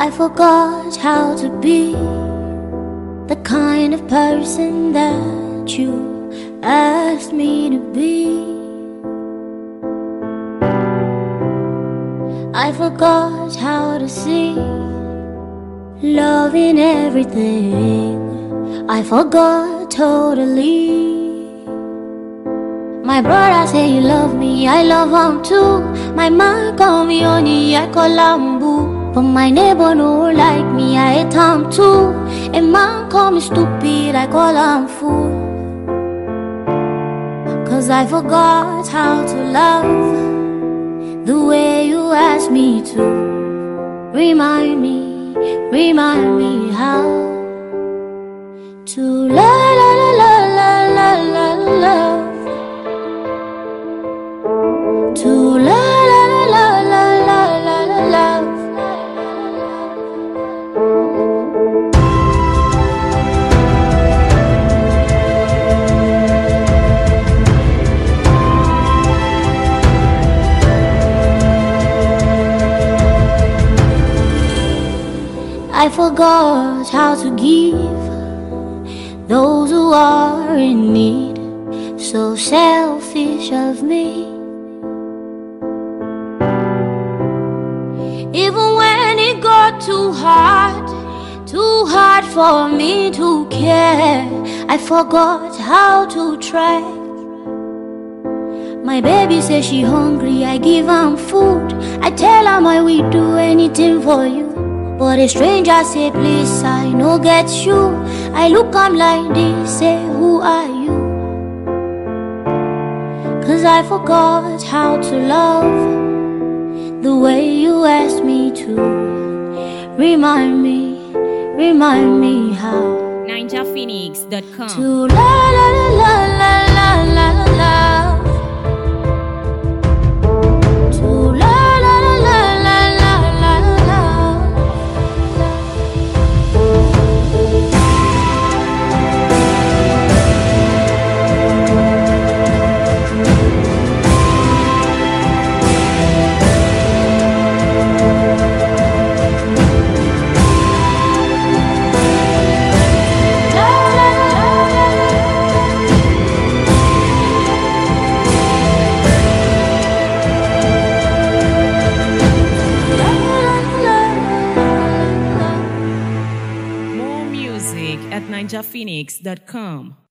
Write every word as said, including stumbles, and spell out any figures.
I forgot how to be the kind of person that you asked me to be. I forgot how to see love in everything. I forgot totally. My brother say he love me, I love him too. My man call me honey, I call him boo. But my neighbor no like me, I hate him too. A man call me stupid, I call him fool. Cause I forgot how to love the way you asked me to. Remind me, remind me how to love, love, love, love, love, love. To love, love, love, love, love, love, love. I forgot how to give those who are in need. So selfish of me. Even when it got too hard, too hard for me to care, I forgot how to try. My baby says she hungry, I give her food. I tell her I will do anything for you. But a stranger say please, I no get you. I look am like this, say who are you? Cause I forgot how to love the way you asked me to. Remind me, remind me how ninja phoenix dot com. To la la la la la la la la. To la la la la la la la la. at ninja phoenix dot com.